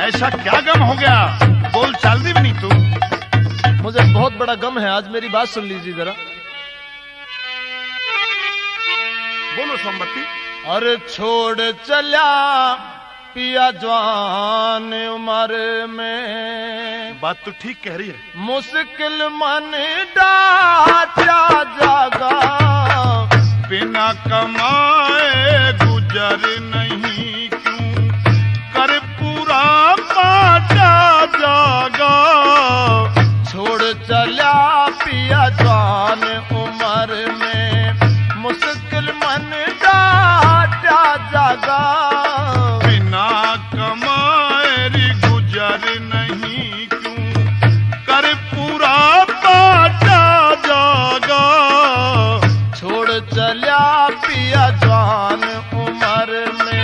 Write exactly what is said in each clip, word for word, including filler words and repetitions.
ऐसा क्या गम हो गया? बोल चाल दी भी नहीं तू। मुझे बहुत बड़ा गम है आज, मेरी बात सुन लीजिए जरा। बोलो सोमवती। अरे छोड़ चला पिया जवान उम्र में, बात तो ठीक कह रही है। मुश्किल मन डाटा जागा, बिना कमाए गुजर नहीं, क्यों कर पूरा पाटा जागा। छोड़ चला पिया जवान उम्र में, मुश्किल मन डाटा जागा, बिना कमाए री गुजर नहीं, क्यों कर पूरा पाटा जागा। छोड़ चला पिया जवान उम्र में।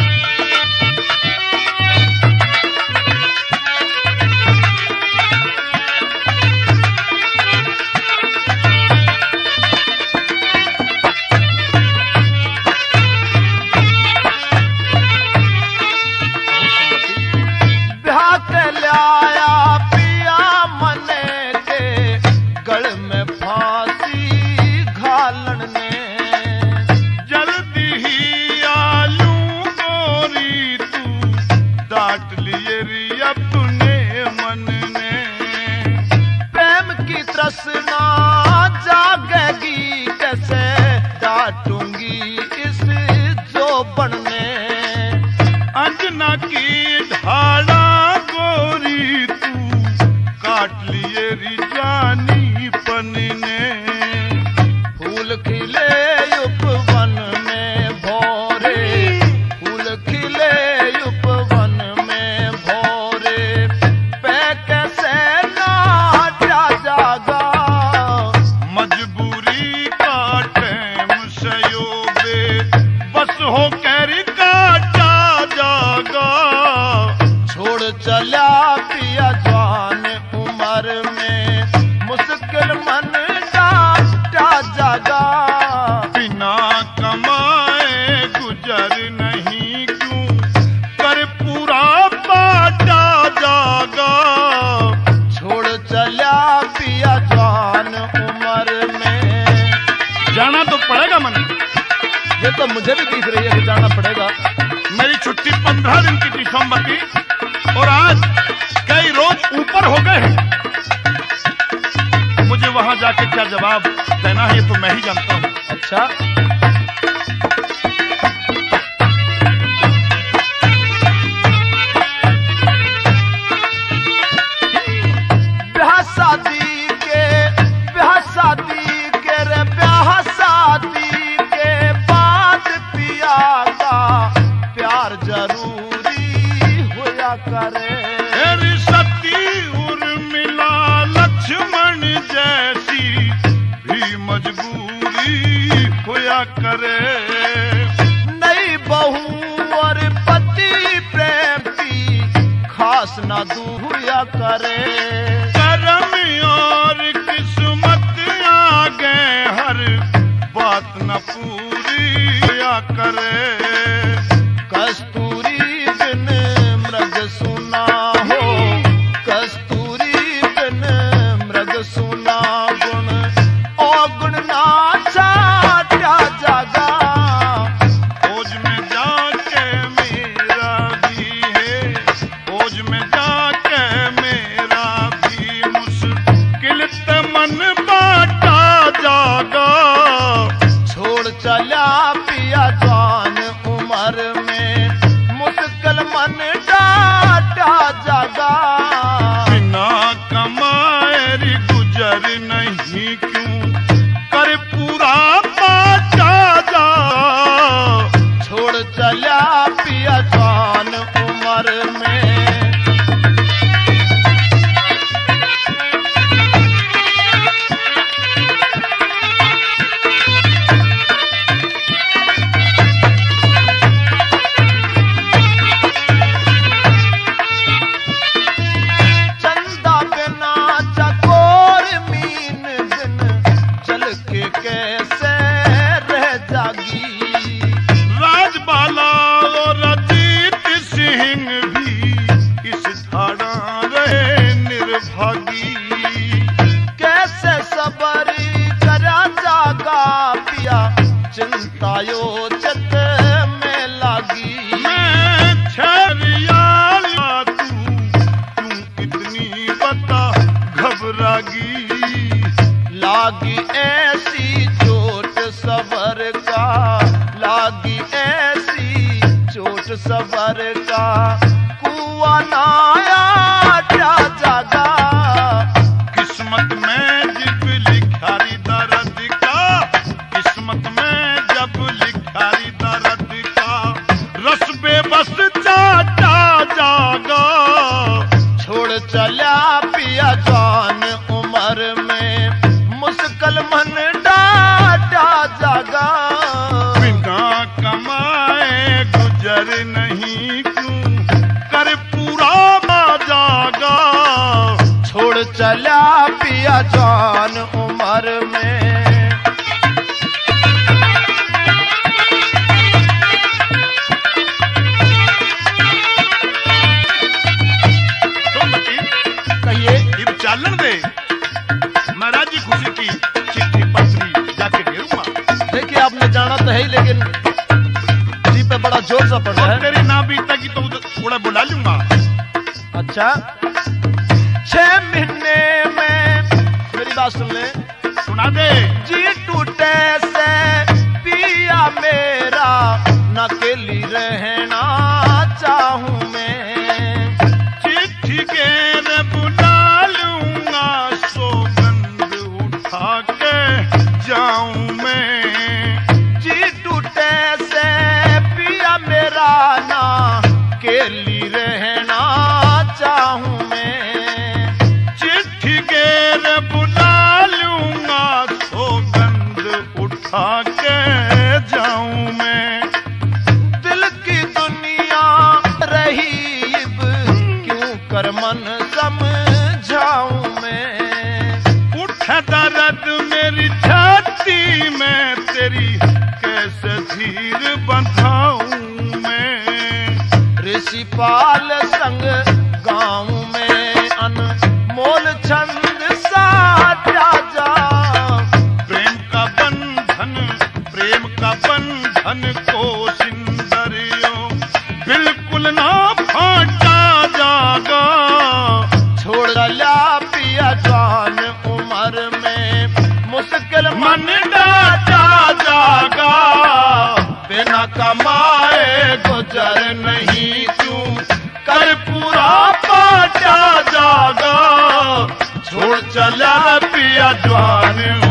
ब्याह के लाया पिया मने के, गल में फांसी घालन ने, जल्दी ही आलू गोरी तू डांट लिए री अपने मन ने। प्रेम की तृष्णा जागेगी कैसे, डांटूंगी इस जोबन ने। अंजना की ढाला गोरी तू काट लिए री जानी पन ने। फूल खिले उपवन में भोरे, फूल खिले उपवन में भोरे, पे कैसे नाटा जागा। मजबूरी का टैम सयोबे, बस हो कर काटा जागा। छोड़ चला पिया जवान उम्र में, मुश्किल मन डाटा जागा। बिना कमाए गुजर नहीं, क्यों कर पूरा पाटा जागा। छोड़ चला पिया जवान उम्र में। जाना तो पड़ेगा मन। ये तो मुझे भी दिख रही है कि जाना पड़ेगा। मेरी छुट्टी पंद्रह दिन की थी सोमवती, और आज कई रोज ऊपर हो गए हैं। मुझे वहां जाके क्या जवाब देना है ये तो मैं ही जानता हूँ। अच्छा, ब्याह शादी के, ब्याह शादी के रे ब्याह शादी के बाद पिया का प्यार जरूरी होया करे। तेरी सती उर्मिला लक्ष्मण जैसी भी मजबूरी होया करे। नई बहू और पति प्रेम की खास ना दूरिया करे। करम और किस्मत आगे हर बात न पूरी या करे। कस्तूरी बिन मृग सुना हो, कस्तूरी बिन मृग सुना गुण, और गुण ना छाटा जागा। खोज में जाके मेरा भी है, खोज में जाके मेरा भी मुश्किल ते मन बाटा जागा। छोड़ चला पिया जवान उम्र में, मुश्किल मन डाटा जागा। बिना कमाए री गुजर नहीं, क्यों कर पूरा पाटा जा। छोड़ चला पिया जवान उम्र में। चंदा बिना चकोर मीन बिन, आयोजत में लागी। मैं छरियाला तू क्यों इतनी बता घबरागी। लागी ऐसी चोट सबर का, लागी ऐसी चोट सबर का, कुआं नाया क्या जागा। किस्मत में जब लिखारी दर्द का, किस्मत में जब लिखारी दर्द का, रस बेबस चाचा जागा। छोड़ चला पिया जवान उम्र में, मुश्किल मन डाटा जागा। बिना कमाए गुजर नहीं क्यों कर पूरा जागा। छोड़ चला पिया जवान उम्र में। कहिए इब चालन दे महाराज जी खुशी की चिट्ठी पत्री जाके देऊंगा। देखिए आपने जाना तो है ही, लेकिन जी पे बड़ा जोर सा पड़ रहा है। तेरी ना बीतेगी तो थोड़ा बुला लूंगा। अच्छा, छह महीने में मेरी बात सुन ले। सुना दे। जी टूटे से पिया मेरा, न अकेली रहना चाहूं मैं। चिट्ठी के रे बुला लूंगा, सौगंध उठा के जाऊं मैं। जी टूटे से पिया मेरा, ना अकेली रहना चाहूं मैं। चिट्ठी के रे बुला लूंगा, सौगंध उठा के जाऊं मैं। दिल की दुनिया रही इब, क्यों कर मन समझाऊं मैं। उठे दर्द मेरी छाती में, तेरी कैसे धीर बंधाऊं मैं। ऋषिपाल संग गाँव में अनमोल छंद साजा जा। प्रेम का बंधन, प्रेम का बंधन को सिंदरियों बिल्कुल ना फाटा जागा। छोड़ ला पिया जवान उम्र में, मुश्किल मन डाटा जागा। बिना कमाए गुजर नहीं तू कर पूरा पाटा जागा। छोड़ चला पिया जवान